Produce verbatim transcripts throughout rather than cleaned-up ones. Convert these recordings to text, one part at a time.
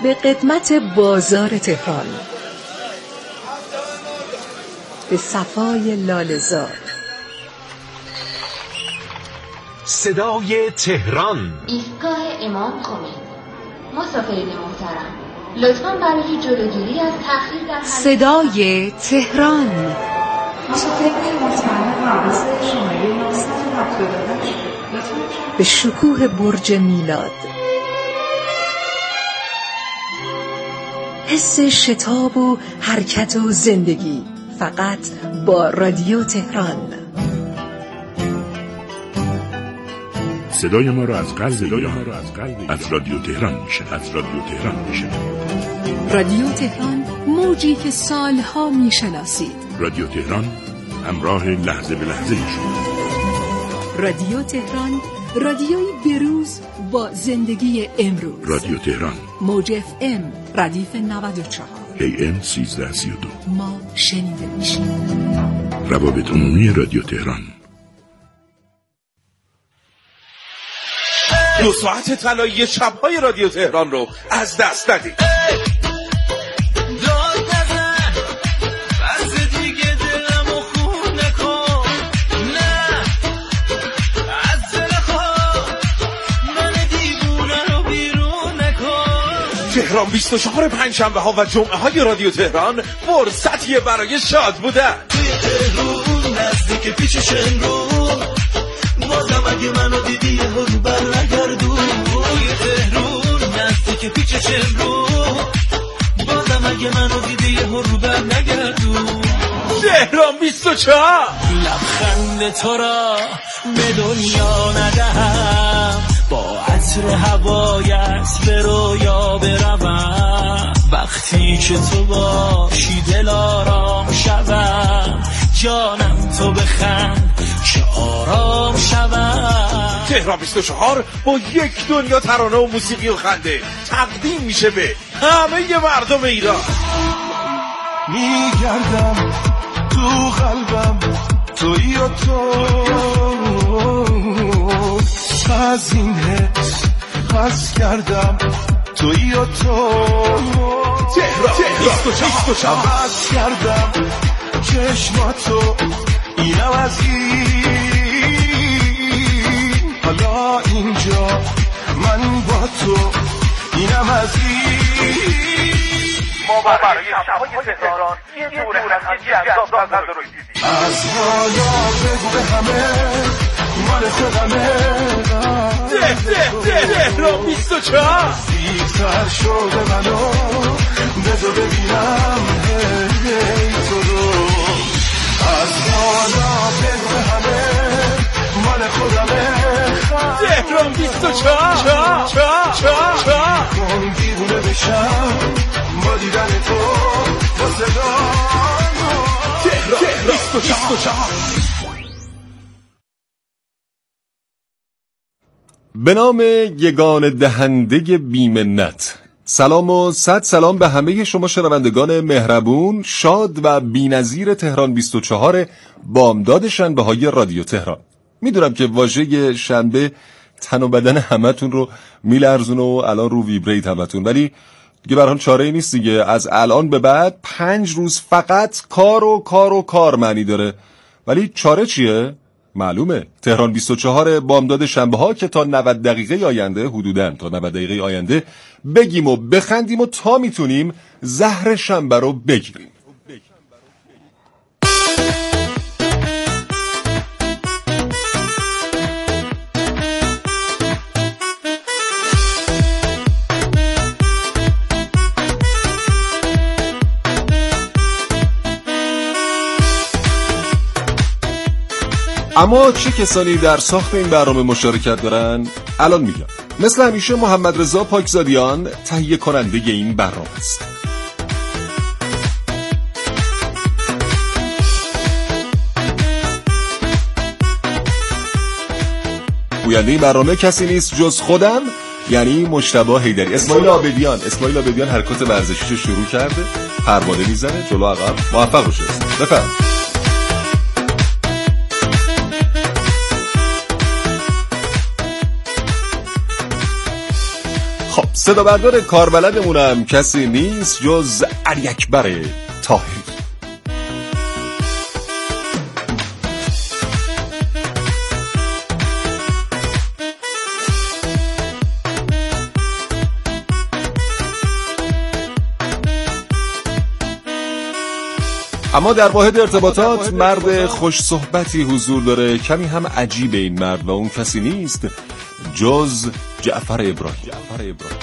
به قدمت بازار تهران، به صفای لاله‌زار، صدای تهران. ایستگاه امام خمینی. مسافرین محترم، لطفاً برای جلوگیری از تأخیر در صدای تهران. مسافرین محترم، حواس شماره نهصد و هفتاد و هشت به شکوه برج میلاد، حس شتاب و حرکت و زندگی فقط با رادیو تهران. صدای ما را از قلب ایران از رادیو تهران میشه از رادیو تهران میشه رادیو تهران، موجی که سالها میشناسید. رادیو تهران، همراه لحظه به لحظه شما. رادیو تهران، رادیوی بروز با زندگی امروز. رادیو تهران، موج اف ام ردیف نود و چهار، ای ام سیزده سی و دو. ما شنیده میشیم. روابط عمومی رادیو تهران. دو ساعت طلایی شب‌های رادیو تهران رو از دست ندید. تهران بیست و چهار پنجشنبه ها و جمعه های رادیو تهران فرصتیه برای شاد بودن. توی تهرون نزدیک پیش شنگو، بازم اگه منو دیدی یه رو بر نگردون. توی تهرون نزدیک پیش شنگو، بازم اگه منو دیدی یه رو بر نگردون. تهران بیست و چهار لبخند تو را به دنیا ندهم، با عطر هوایت به رویا بروم. وقتی که تو باشی دل آرام شوم، جانم تو بخند که آرام شوم. تهران بیست و چهار با یک دنیا ترانه و موسیقی و خنده تقدیم میشه به همه مردم ایران. میگردم تو قلبم تویی و تو، از این حس خس کردم تویی و تو. تهران بیست و چهار عوض کردم چشماتو، اینم از این. حالا اینجا من با تو، اینم از این. ما برای شب‌های تهران یه دوره هم جذاب نداریم. از حالا بگو به همه مال خودمه. ده ده ده تهران بیست و چهار بیشتر شده منو بذار ببینم هی تو رو. از حالا بگو به همه مال خودمه. تهران بیست و چهار چهار چهار چهار چهار کن دیوونه بشم با دیدن تو، با صدا. تهران بیست و چهار. به نام یگان دهنده بی‌منت، سلام و صد سلام به همه شما شنوندگان مهربون، شاد و بی‌نظیر تهران بیست و چهار بامداد شنبه‌های رادیو تهران. میدونم که واژه شنبه تن و بدن همتون رو میلرزونه و الان رو ویبریت همتون، ولی دیگه برام چاره‌ای نیست دیگه. از الان به بعد پنج روز فقط کار و کار و کار معنی داره. ولی چاره چیه؟ معلومه، تهران بیست و چهار بامداد شنبه ها که تا نود دقیقه آینده، حدوداً تا نود دقیقه آینده بگیم و بخندیم و تا میتونیم زهر شنبه رو بگیریم. اما چه کسانی در ساخت این برنامه مشارکت دارن؟ الان میگم. مثل همیشه محمد رضا پاکزادیان تهیه کننده این برنامه است. گوینده این برنامه کسی نیست جز خودم، یعنی مجتبی حیدری. اسماعیل عابدیان اسماعیل عابدیان حرکات ورزشیشو شروع کرده، پروانه میزنه جلو عقب. موفق باشه. بفرمایید. صدا بردار کاربلدمونم کسی نیست جز علی اکبر طاهری. اما در واحد ارتباطات مرد خوش صحبتی حضور داره، کمی هم عجیب این مرد و اون کسی نیست جز جعفر ابراهیم. جعفر ابراهیم.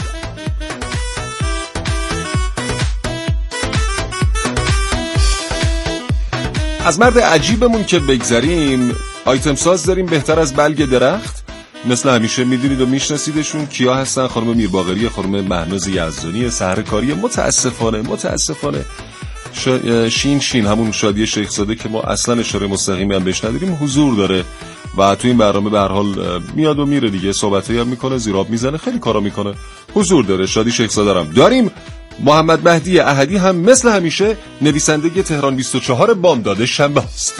از مرد عجیبمون که بگذریم، آیتم ساز داریم بهتر از بلگ درخت. مثل همیشه میدونید و میشناسیدشون کیا هستن. خانم میرباقری، خانم مهناز یزدانی، سحرکاری متاسفانه متاسفانه شین شین همون شادی شیخزاده که ما اصلا اشاره مستقیمی هم بهش نداریم حضور داره و تو این برنامه به هر حال میاد و میره دیگه، صحبتایی هم میکنه، زیراب میزنه، خیلی کارا میکنه، حضور داره. شادی شیخزاده هم داریم. محمد مهدی احدی هم مثل همیشه نویسنده تهران بیست و چهار بامداد شنبه است.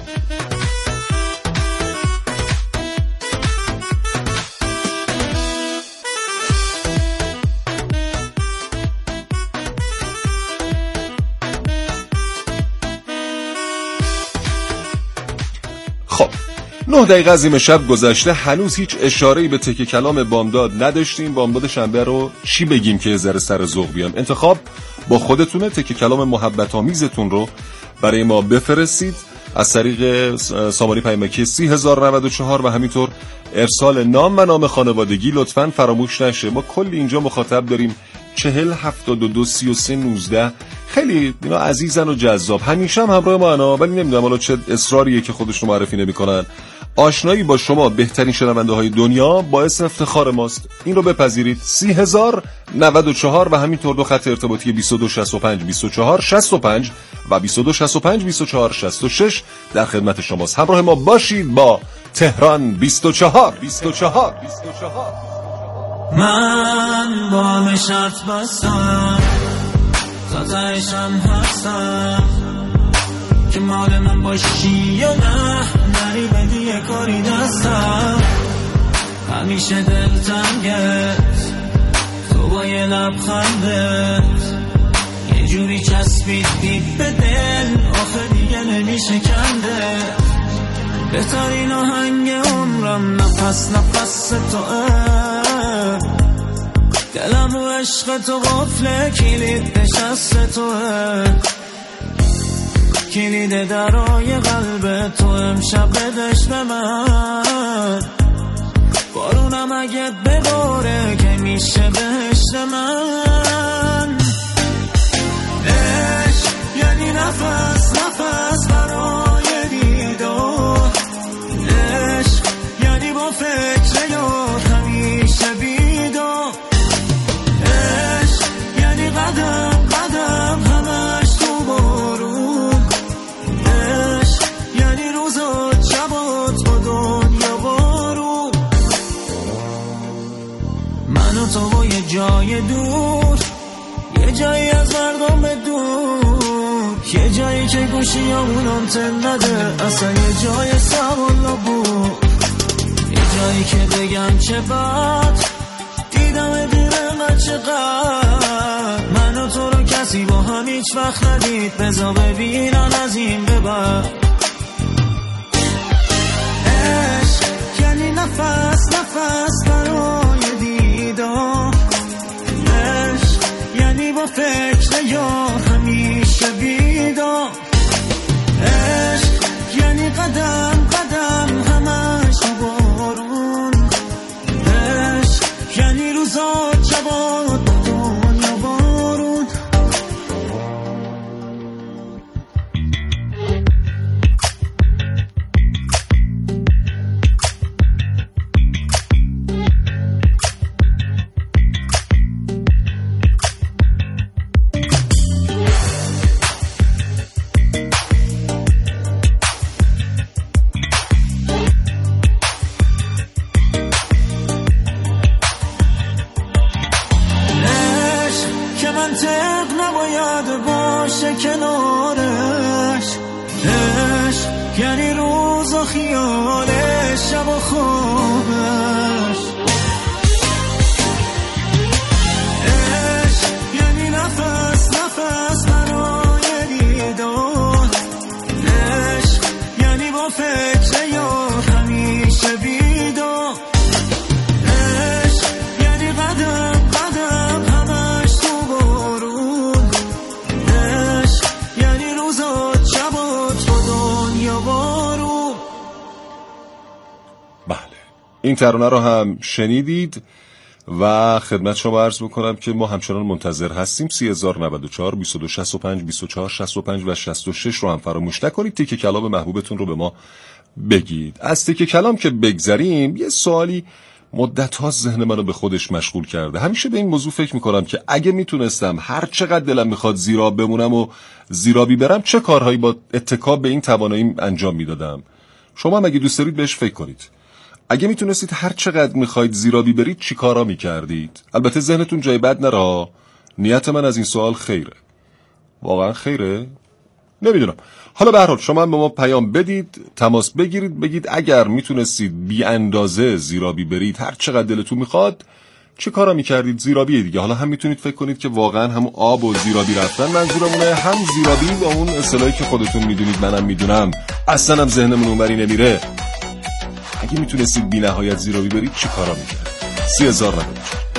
نه دقیقه از این شب گذشته، هنوز هیچ اشاره‌ای به تکه کلام بامداد نداشتیم. بامداد شنبه رو چی بگیم که ذره سر ذوق بیان؟ انتخاب با خودتونه. تکه کلام محبت آمیزتون رو برای ما بفرستید از طریق سامانی پیامکی سی هزار و نود و چهار و همینطور ارسال نام و نام خانوادگی لطفاً فراموش نشه. ما کلی اینجا مخاطب داریم، چهل هفتاد و دو سی و سه نوزده. خیلی اینا عزیزن و جذاب، همیشه هم همراه ما انا، ولی نمیدونم حالا چه اصراریه که خودشون معرفی نمی‌کنن. آشنایی با شما بهترین شنونده های دنیا باعث افتخار ماست، این رو بپذیرید. سی هزار نود و چهار و همینطور دو خط ارتباطی بیست و دو شصت و پنج بیست و چهار شصت و پنج و بیست و دو شصت و پنج بیست و چهار شصت و شش در خدمت شماست. همراه ما باشید با تهران بیست و چهار. بیست و چهار بیست و چهار. من با همه شرط بستم، تا تهشم هستم که مال من باشی یا نه، نری بدی یه کاری دستم. همیشه دلتنگت تو با یه لبخندت یه جوری چسبید دید به دل، آخه دیگه نمیشه کندت. بهترین آهنگ عمرم نفس نفس توه، دلم رو عشق تو قفله، کلید نشست توه، کلید درای قلب تو امشب بدش به من. بارونم اگه بباره که میشه بهشت من. عشق یعنی نفس نفس برای دیدار، عشق یعنی با فکر یار همیشه بیدار، عشق یعنی قدم قدم همش تو بارون، عشق یعنی روزا شبات با دنیا بارون. من و تو با یه جای دور، یه جایی از مردم دور، یه جایی که گوشی همون آنتن نده، اصلا یه جای سوالا بود، یه جایی که بگم چه بد دیدم دیرم چقدر. من و تو رو کسی با هم هیچ وقت ندید، بذار ببینن از این به بعد. عشق یعنی نفس نفس برای دیدار، عشق یعنی با فکر یار همیشه بیدار، عشق یعنی قدم قدم همش بارون، عشق یعنی روزا شبات دنیا بارون. منطق نباید باشه کنارش، عشق یعنی روز و خیالش، شب و خوابش، بله، این ترانه رو هم شنیدید و خدمت شما عرض میکنم که ما همچنان منتظر هستیم. سی هزار و نود و چهار بیست و دو شصت و پنج بیست و چهار شصت و پنج و شصت و شش رو هم فراموش نکنید. تیکه کلام محبوبتون رو به ما بگید. از تیکه کلام که بگذریم، یه سوالی مدت ها ذهن منو به خودش مشغول کرده. همیشه به این موضوع فکر میکنم که اگه میتونستم هر چقدر دلم میخواد زیراب بمونم و زیرابی برم، چه کارهایی با اتکا به این تواناییم انجام میدادم. شما هم اگه دوست دارید بهش فکر کنید. اگه میتونستید هر چقدر میخواید زیرابی برید، چی کارا میکردید؟ البته ذهنتون جای بد نره. نیت من از این سوال خیره. واقعا خیره؟ نمیدونم. حالا به هر حال شما هم به ما پیام بدید، تماس بگیرید، بگید اگر میتونستید بی اندازه زیرابی برید، هر چقدر دلتون میخواد، چه کارا میکردید؟ زیرابی دیگه. حالا هم میتونید فکر کنید که واقعا هم آب و زیرابی رفتن منظورمونه، هم زیرابی با اون اصطلاحی که خودتون میدونید منم میدونم، اصلا هم ذهنمون اونوری نمیره. اگه میتونستید بی نهایت زیرابی برید، چه کارا میکردید؟ سی هزار نبود.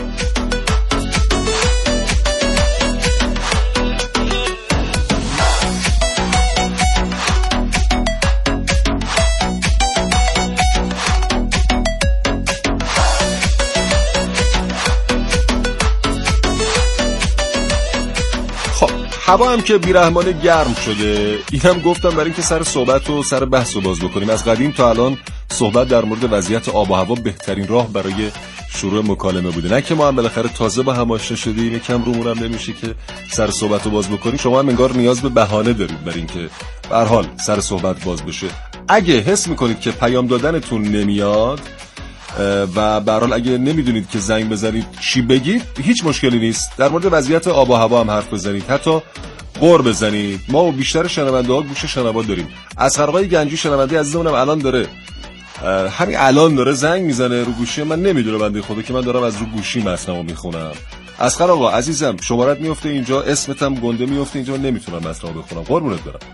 هوا هم که بیرحمانه گرم شده. اینم گفتم برای اینکه سر صحبت و سر بحث رو باز بکنیم. از قدیم تا الان صحبت در مورد وضعیت آب و هوا بهترین راه برای شروع مکالمه بوده. نه که ما هم بالاخره تازه با هم آشنا شدیم، یکم رومون هم نمیشه که سر صحبت رو باز بکنیم. شما هم انگار نیاز به بهانه دارید برای اینکه به هر حال سر صحبت باز بشه. اگه حس میکنید که پیام دادنتون نمیاد و به هر حال اگه نمیدونید که زنگ بزنید چی بگید، هیچ مشکلی نیست. در مورد وضعیت آب و هوا هم حرف بزنید، حتی قور بزنید. ما و بیشتر شنونده ها گوش شنوا داریم. اسقرآقای گنجی شنونده عزیزمونم الان داره، همین الان داره زنگ میزنه رو گوشی من. نمیدونه بنده خدا که من دارم از رو گوشی متنمو میخونم. اسقرآقا عزیزم، شمارت میفته اینجا، اسمت هم گنده میفته اینجا، نمیتونم متنمو بخونم. قربونت برم.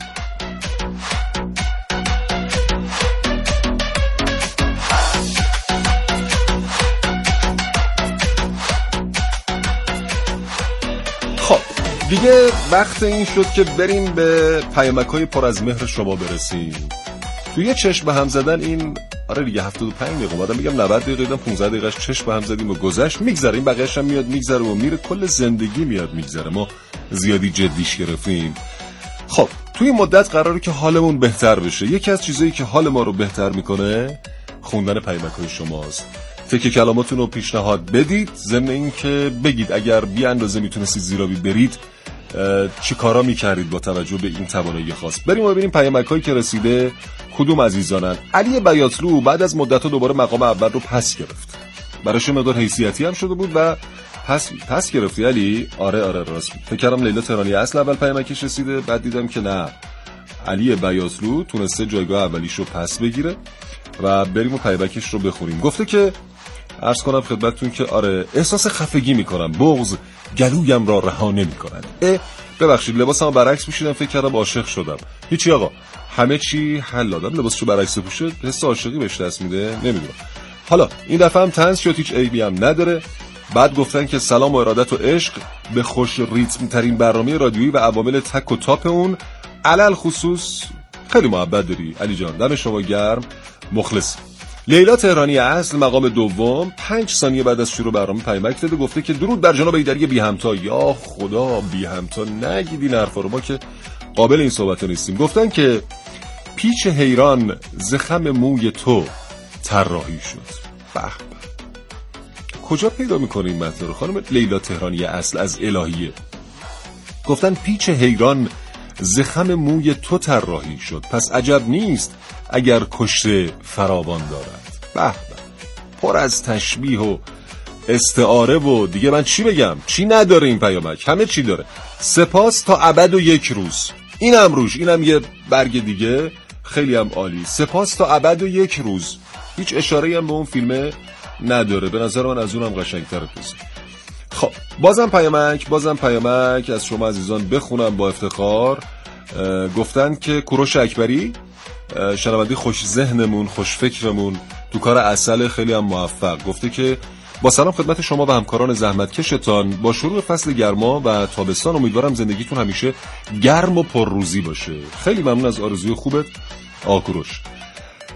دیگه وقت این شد که بریم به پیامک‌های پر از مهر شما برسیم. توی چشم به هم زدن این آره دیگه هفتاد و پنج دقیقه، بعدم میگم نود دقیقه دیدم پانزده دقیقه‌اش چشم به هم زدیم و گذشت، میگذره. این بقیه‌اش هم میاد میگذره و میره. کل زندگی میاد میگذره. ما زیادی جدیش گرفتیم. خب توی مدت قراره که حالمون بهتر بشه. یکی از چیزایی که حال ما رو بهتر میکنه خوندن پیامک‌های شماست. فکر کلاماتون رو پیشنهاد بدید، ضمن این که بگید اگر بی اندازه میتونستید زیرابی برید چی کارا میکردید با توجه به این توانایی خاص. بریم و ببینیم پیامک‌هایی که رسیده کدوم عزیزانن. علی بیاطلو بعد از مدت‌ها دوباره مقام اول رو پس گرفت. براش مقدار حیثیتی هم شده بود و پس پس گرفتی علی. آره آره راست. فکر کردم لیلا تهرانی اصل اول پیامکش رسیده، بعد دیدم که نه، علی بیاطلو تونسته جایگاه اولیشو پس بگیره و بریم و پیامکش رو بخونیم. گفته که عرض کنم خدمتتون که آره احساس خفگی میکنم، بغض گلویم را رها نمیکنه. اه ببخشید لباسمو برعکس پوشیدم، فکر کردم عاشق شدم. هیچی آقا، همه چی حل دادم. لباسشو برعکس پوشید حس عاشقی بهش دست میده، نمیدونم. حالا این دفعه هم طنز شد، هیچ عیبی هم نداره. بعد گفتن که سلام و ارادت و عشق به خوش ریتم ترین برنامه رادیویی و عوامل تک و تاپ اون، علل خصوص خیلی محبت داری علی جان، دم شما گرم، مخلص. لیلا تهرانی اصل مقام دوم پنج ثانیه بعد از شروع برنامه پیامک داده. گفته که درود بر جناب ایدری بی همتا. یا خدا بی همتا نگید این حرفا رو، ما که قابل این صحبت نیستیم. گفتن که پیچ حیران زخم موی تو طراحی شد. به به، کجا پیدا میکنه این متن رو خانم لیلا تهرانی اصل از الهیه؟ گفتن پیچ حیران زخم موی تو طراحی شد، پس عجب نیست اگر کشته فراوان دارد. به به، پر از تشبیه و استعاره و دیگه من چی بگم؟ چی نداره این پیامک؟ همه چی داره. سپاس تا ابد و یک روز. اینم روش، اینم یه برگ دیگه خیلی هم عالی. سپاس تا ابد و یک روز. هیچ اشاره‌ای هم به اون فیلمه نداره. به نظر من از اونم قشنگ‌تره. خب بازم پیامک بازم پیامک از شما عزیزان بخونم با افتخار. گفتن که کوروش اکبری شنونده خوش ذهنمون، خوش فکرمون، تو کار عسل، خیلی هم موفق. گفته که با سلام خدمت شما و همکاران زحمتکشتان، با شروع فصل گرما و تابستان امیدوارم زندگیتون همیشه گرم و پرروزی باشه. خیلی ممنون از آرزوی خوبت آقا کوروش.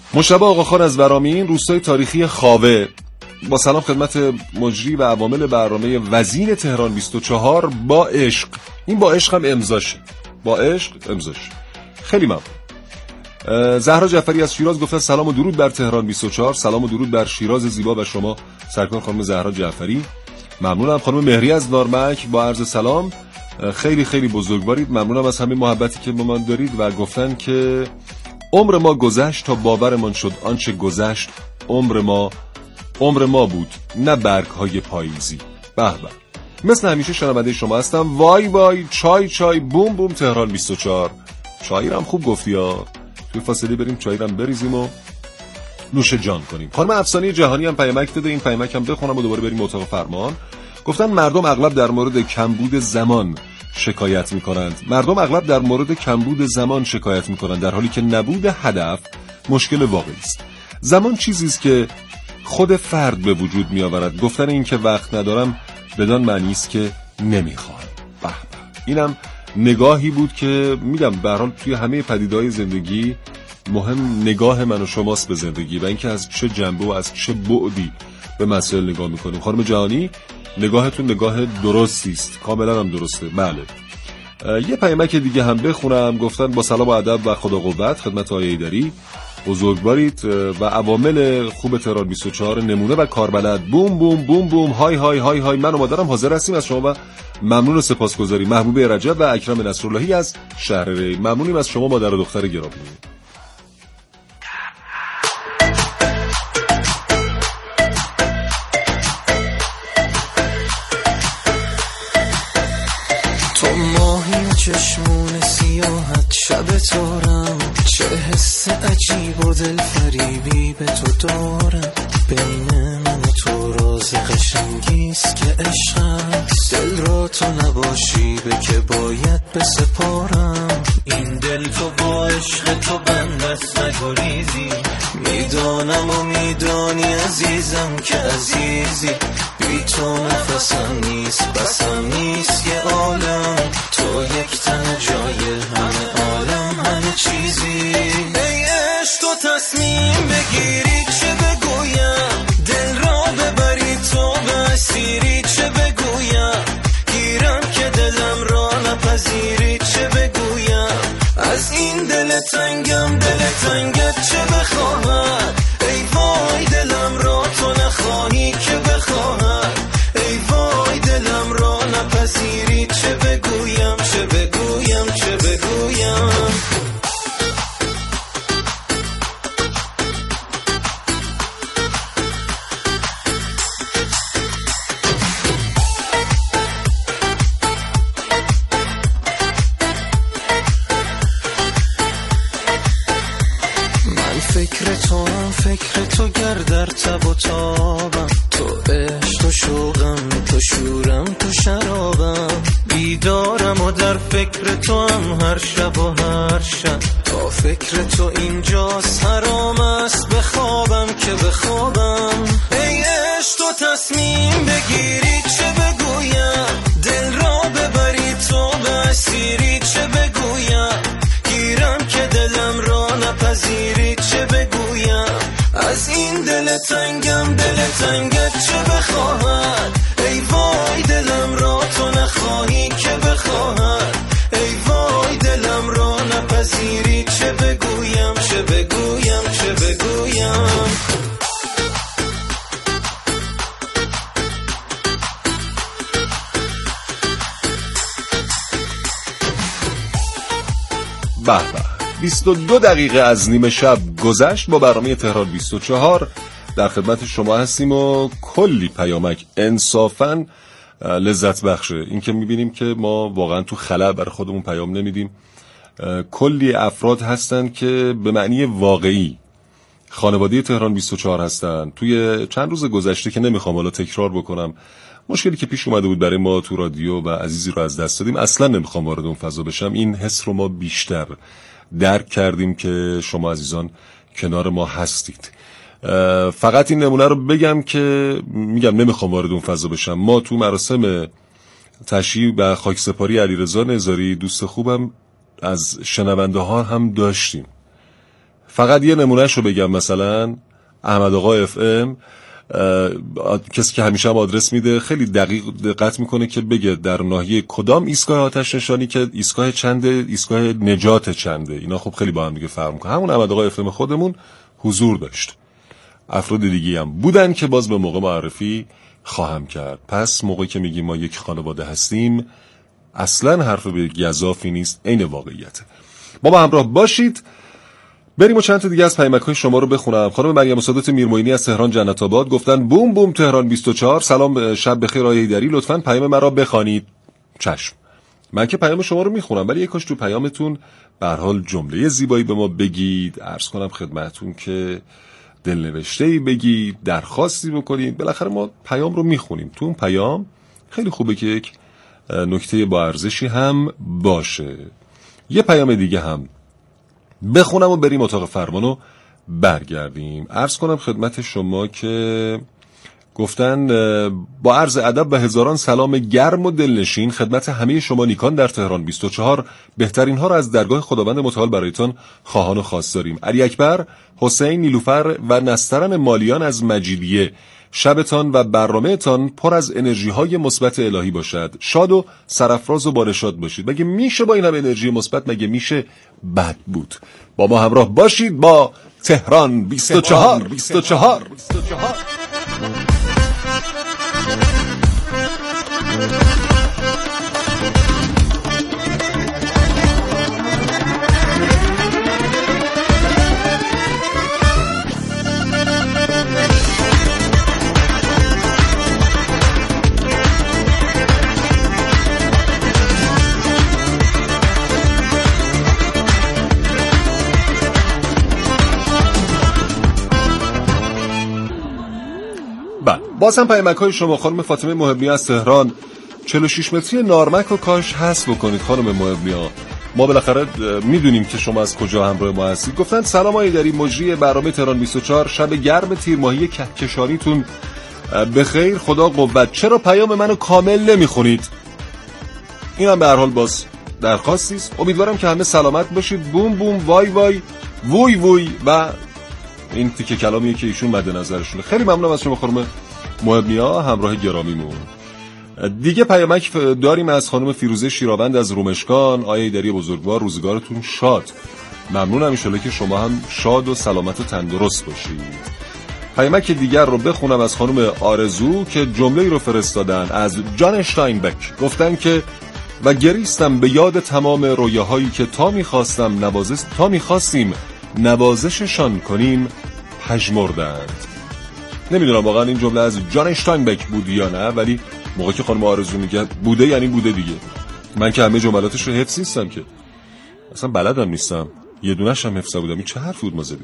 مشتبه آقاخان از ورامین، روستای تاریخی خاوه. با سلام خدمت مجری و عوامل برنامه وزین تهران بیست و چهار. با عشق. این با عشق هم امضاشه. با عشق امضاشه. خیلی ممنون. زهرا جعفری از شیراز گفته سلام و درود بر تهران بیست و چهار. سلام و درود بر شیراز زیبا و شما سرکار خانم زهرا جعفری. ممنونم. خانم مهری از نارمک با عرض سلام، خیلی خیلی بزرگوارید. ممنونم از همین محبتی که به من دارید و گفتن که عمر ما گذشت تا باورمان شد آنچه گذشت عمر ما عمر ما بود، نه برگ‌های پاییزی. به به. مثل همیشه شنونده شما هستم. وای وای چای چای بوم بوم تهران بیست و چهار. چای هم خوب گفتی ها. توی فاصله بریم چای هم بریزیم و نوش جان کنیم. خانم افسانه جهانی هم پیامک داده، این پیامک هم بخونم و دوباره بریم اتاق فرمان. گفتن مردم اغلب در مورد کمبود زمان شکایت می‌کنند. مردم اغلب در مورد کمبود زمان شکایت می‌کنند در حالی که نبود هدف مشکل واقعی است. زمان چیزی است که خود فرد به وجود می‌آورد. گفتن این که وقت ندارم بدان معنی است که نمی‌خواهم. به به. اینم نگاهی بود که میگم به هر حال توی همه پدیده‌های زندگی مهم نگاه من و شماست به زندگی و اینکه از چه جنبه و از چه بعدی به مسائل نگاه می‌کنیم. خانم جهانی نگاهتون نگاه درستی است، کاملا هم درسته. بله. یه پیامک دیگه هم بخونم. گفتن با سلام و ادب و خدا قوت خدمت آقای ایدری، بزرگوارید و عوامل خوب تهران بیست و چهار نمونه و کاربلد. بوم بوم بوم بوم های های های های. من و مادرم حاضر هستیم از شما و ممنون و سپاسگزاری. محبوب رجب و اکرم نصراللهی از شهر ری. ممنونیم از شما مادر و دختر گرامی. چشمون سیاحت شب تارم، چه حس عجیب و دل فریبی به تو دارم. بین من و تو راز قشنگیست که عشق است، دل را تو نباشی به که باید بسپارم. این دل تو با عشق تو بندست نگریزی، میدانم و میدانی عزیزم که عزیزی. بی تو نفسم نیست بسم نیست یه عالم، تو یک تن جای همه عالم همه چیزی. ای عشق تو تصمیم بگیری چه بگویم، دل را ببری تو به اسیری چه بگویم. گیرم که دلم را نپذیری چه بگویم. از این دل تنگم دل تنگت چه بخواهد. ای وای دلم را تو نخواهی که بخواهد. ای وای دلم را نپذیری چه بگویم چه بگویم چه بگویم. فکر تو هم فکر تو گر در تب و تابم، تو عشق تو شوقم تو شورم تو شرابم. بیدارم و در فکر تو هم هر شب و هر شب، تا فکر تو اینجاست حرام است بخوابم که بخوابم. ای عشق تو تصمیم بگیری چه بگویم، دل را ببری تو به اسیری چه بگویم. گیرم که دلم را نپذیری چه بگویم. از این دل تنگم دل تنگت چه بخواهد. ای وای دلم را تو نخواهی که بخواهد. ای وای دلم را نپذیری چه بگویم چه بگویم چه بگویم. به به. بیست و دو دقیقه از نیمه شب گذشت با برنامه تهران بیست و چهار در خدمت شما هستیم و کلی پیامک انصافاً لذت بخشه. این که میبینیم که ما واقعا تو خلا برای خودمون پیام نمیدیم. کلی افراد هستن که به معنی واقعی خانواده تهران بیست و چهار هستن. توی چند روز گذشته که نمیخوام حالا تکرار بکنم مشکلی که پیش اومده بود برای ما تو رادیو و عزیزی رو از دست دادیم، اصلا نمیخوام وارد اون فضا بشم. این حس رو ما بیشتر درک کردیم که شما عزیزان کنار ما هستید. فقط این نمونه رو بگم که میگم نمیخوام وارد اون فضا بشم. ما تو مراسم تشییع و خاکسپاری علیرضا نظاری دوست خوبم از شنونده ها هم داشتیم. فقط یه نمونهش رو بگم، مثلا احمد آقا اف ام، کسی که همیشه هم آدرس میده خیلی دقیق دقت میکنه که بگه در ناحیه کدام ایستگاه آتش نشانی که ایستگاه چنده، ایستگاه نجات چنده. اینا خب خیلی با هم دیگه فرق میکنه. همون احمد آقا اف ام خودمون حضور داشت، افراد دیگه هم بودن که باز به موقع معرفی خواهم کرد. پس موقعی که میگیم ما یک خانواده هستیم اصلا حرف به گزافی نیست، عین واقعیته. ما با همراه باشید. بریم و چند تا دیگه از پیامک‌های شما رو بخونم. خانم مریم سادات میرموینی از تهران جنت آباد گفتن بوم بوم تهران بیست و چهار، سلام شب بخیر آقای حیدری، لطفاً پیام مرا بخوانید. چشم، من که پیام شما رو میخونم، ولی یک کاش تو پیامتون به هر حال جمله زیبایی به ما بگید، عرض کنم خدمتتون که دلنوشته‌ای بگید، درخواستی بکنید. بالاخره ما پیام رو میخونیم. تو اون پیام خیلی خوبه که یک نکته با ارزشی هم باشه. یه پیام دیگه هم بخونم و بریم اتاق فرمانو برگردیم. عرض کنم خدمت شما که گفتن با عرض ادب و هزاران سلام گرم و دلنشین خدمت همه شما نیکان در تهران بیست و چهار، بهترین ها را از درگاه خداوند متعال برایتان خواهان و خواست داریم. علی اکبر، حسین، نیلوفر و نسترن مالیان از مجیدیه، شبتان و برنامه‌تان پر از انرژی های مثبت الهی باشد. شاد و سرافراز و بارشاد باشید. مگه میشه با این هم انرژی مثبت مگه میشه بد بود؟ با ما همراه باشید با تهران بیست و چهار بیست و چهار. باز هم پیامک‌های شما. خانم فاطمه محبی از تهران، چهل و شش متری نارمک رو کاش حذف بکنید خانم محبی ها، ما بالاخره میدونیم که شما از کجا همراه ما هستید. گفتن سلام آقای دری، مجری برنامه تهران بیست و چهار، شب گرم تیر ماهی کهکشانیتون بخیر، خدا قوت. چرا پیام منو کامل نمیخونید؟ این هم به هر حال باز درخواستی است. امیدوارم که همه سلامت باشید. بوم بوم وای وای ووی ووی و این تیکه کلامیه که ایشون مد نظرشونه. خیلی ممنونم از شما خانم محبنیا، همراه گرامیمون. دیگه پیامک داریم از خانم فیروزه شیراوند از رومشکان. آیه دری بزرگوار، روزگارتون شاد. ممنونم، ان شاءالله که شما هم شاد و سلامت و تندرست باشید. پیامک دیگر رو بخونم از خانم آرزو که جمله‌ای رو فرستادن از جان اشتاینبک. گفتن که و گریستم به یاد تمام رویاهایی که تا می‌خواستم نوازش تا می‌خواستیم نوازششان کنیم پژمردند. نمیدونم واقعا این جمله از جان اشتاینبک بود یا نه، ولی موقعی که خانم آرزو میگه بوده یعنی بوده دیگه. من که همه جملاتش رو حفظ نیستم، که اصلا بلدم نیستم، یه دونش هم حفظ بودم. این چه حرفی بود ما زدیم؟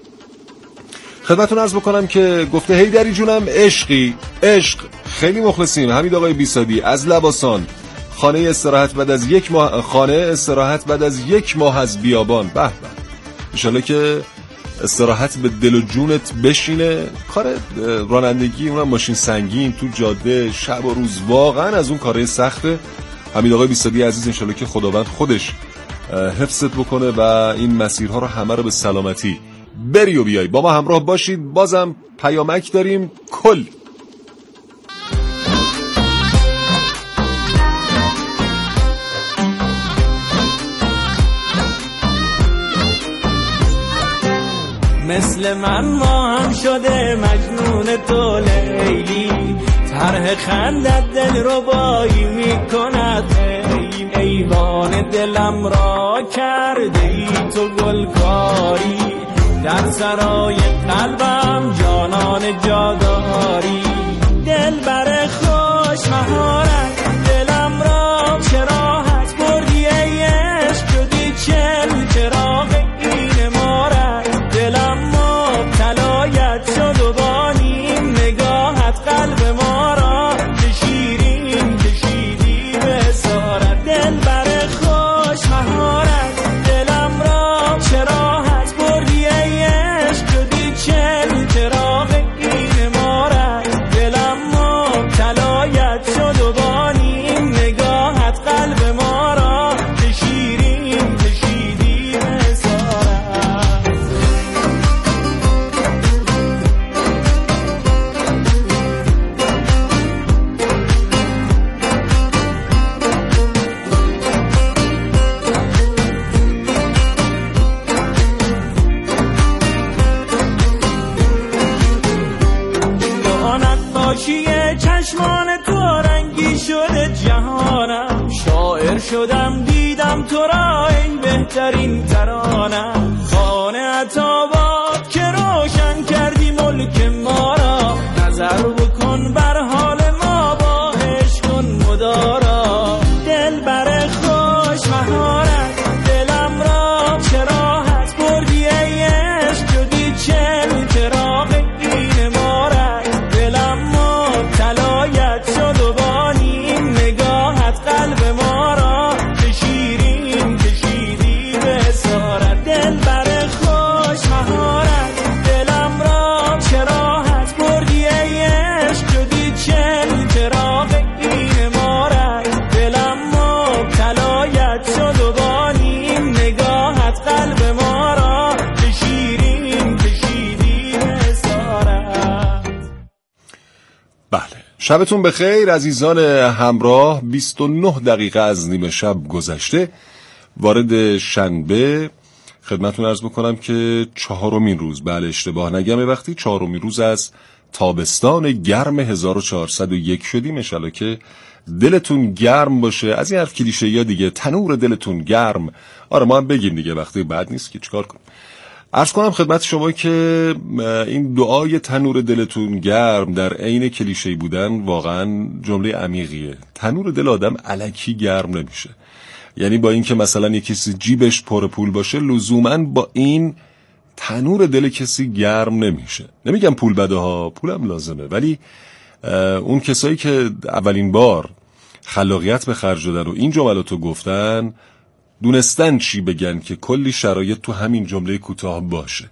خدمتتون عرض بکنم که گفته هیدری جونم عشقی عشق، خیلی مخلصیم. حمید آقای بیسادی از لباسان، خانه استراحت بعد از یک ماه خانه استراحت بعد از یک ماه از بیابان. به به، ان شاءالله که استراحت به دل و جونت بشینه. کار رانندگی، اونم ماشین سنگین تو جاده شب و روز، واقعا از اون کارهای سخته. حمید آقای بیسادی عزیز، ان شاءالله که خداوند خودش حفظت بکنه و این مسیرها رو همه رو به سلامتی بری و بیای. با ما همراه باشید. بازم پیامک داریم کل. مثل من ما هم شده مجنون تو لیلی، طرح خندت دل رو بایی میکند. ایوان دلم را کرده ای تو گلکاری، در سرای قلبم جانان جاداری. دل بر خوش مهارت دلم را چراحت بردی ای عشق، شدی چل چراغ این مارت. دلم مبتلایت شد و بانیم نگاهت قلب ما را به شیرین کشیدی به اسارت. دل بر خوش مهارت دلم را چراحت بردی ای عشق، شدی چل چراغ این مارت. حاشیه چشمان تو رنگی شده جهانم، شاعر شدم دیدم تو را این بهترین ترانم. خانه عطابات که روشن کردی ملک ما را، نظر بکن بر حال ما با عشق کن مدارا. دل بر خوش مهارت دلم را چراحت بردی ای عشق، شدی چل چراغ این مارد. دلم مبتلایت شد و بانی نگاهت قلب ما را که شیرین کشیدی به اسارت. دل بر خوش مهارت دلم را چراحت بردی ای عشق، شدی چل چراغ این مارد. دلم مبتلایت شد و بانی نگاهت قلب ما را که شیرین کشیدی به اسارت. بله، شبتون بخیر عزیزان همراه. بیست و نه دقیقه از نیمه شب گذشته، وارد شنبه. خدمتون عرض بکنم که چهارمین روز، بله اشتباه نگمه وقتی چهارمین روز از تابستان گرم هزار و چهارصد و یک شدیم. انشالله که دلتون گرم باشه. از این حرف کلیشه یا دیگه، تنور دلتون گرم. آره ما هم بگیم دیگه، وقتی بعد نیست که چیکار کنیم. عرض کنم خدمت شما که این دعای تنور دلتون گرم در عین کلیشه‌ای بودن واقعا جمله عمیقیه. تنور دل آدم الکی گرم نمیشه. یعنی با این که مثلا یک کسی جیبش پر پول باشه، لزوماً با این تنور دل کسی گرم نمیشه. نمیگم پول بده ها، پولم لازمه، ولی اون کسایی که اولین بار خلاقیت به خرج دادن و این جملاتو گفتن، دونستن چی بگن که کلی شرایط تو همین جمله کوتاه باشه.